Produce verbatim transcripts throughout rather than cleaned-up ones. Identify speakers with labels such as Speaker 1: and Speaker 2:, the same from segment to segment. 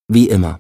Speaker 1: Wie immer.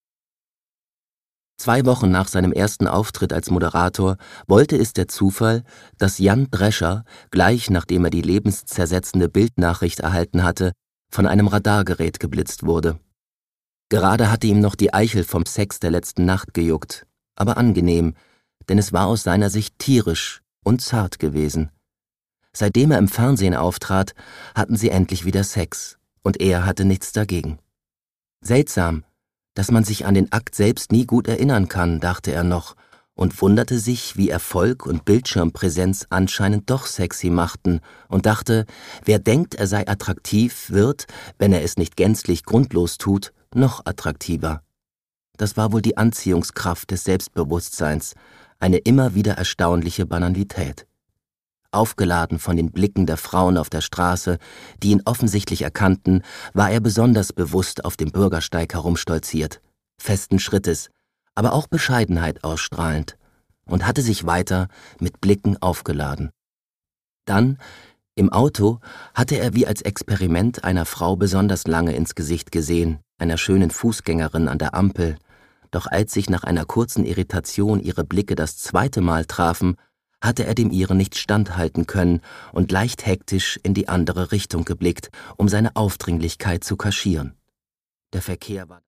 Speaker 1: Zwei Wochen nach seinem ersten Auftritt als Moderator wollte es der Zufall, dass Jan Drescher, gleich nachdem er die lebenszersetzende Bildnachricht erhalten hatte, von einem Radargerät geblitzt wurde. Gerade hatte ihm noch die Eichel vom Sex der letzten Nacht gejuckt, aber angenehm, denn es war aus seiner Sicht tierisch und zart gewesen. Seitdem er im Fernsehen auftrat, hatten sie endlich wieder Sex, und er hatte nichts dagegen. Seltsam, dass man sich an den Akt selbst nie gut erinnern kann, dachte er noch, und wunderte sich, wie Erfolg und Bildschirmpräsenz anscheinend doch sexy machten, und dachte, wer denkt, er sei attraktiv, wird, wenn er es nicht gänzlich grundlos tut, noch attraktiver. Das war wohl die Anziehungskraft des Selbstbewusstseins, eine immer wieder erstaunliche Banalität. Aufgeladen von den Blicken der Frauen auf der Straße, die ihn offensichtlich erkannten, war er besonders bewusst auf dem Bürgersteig herumstolziert, festen Schrittes, aber auch Bescheidenheit ausstrahlend, und hatte sich weiter mit Blicken aufgeladen. Dann, im Auto, hatte er wie als Experiment einer Frau besonders lange ins Gesicht gesehen, einer schönen Fußgängerin an der Ampel, doch als sich nach einer kurzen Irritation ihre Blicke das zweite Mal trafen, hatte er dem ihren nicht standhalten können und leicht hektisch in die andere Richtung geblickt, um seine Aufdringlichkeit zu kaschieren. Der Verkehr war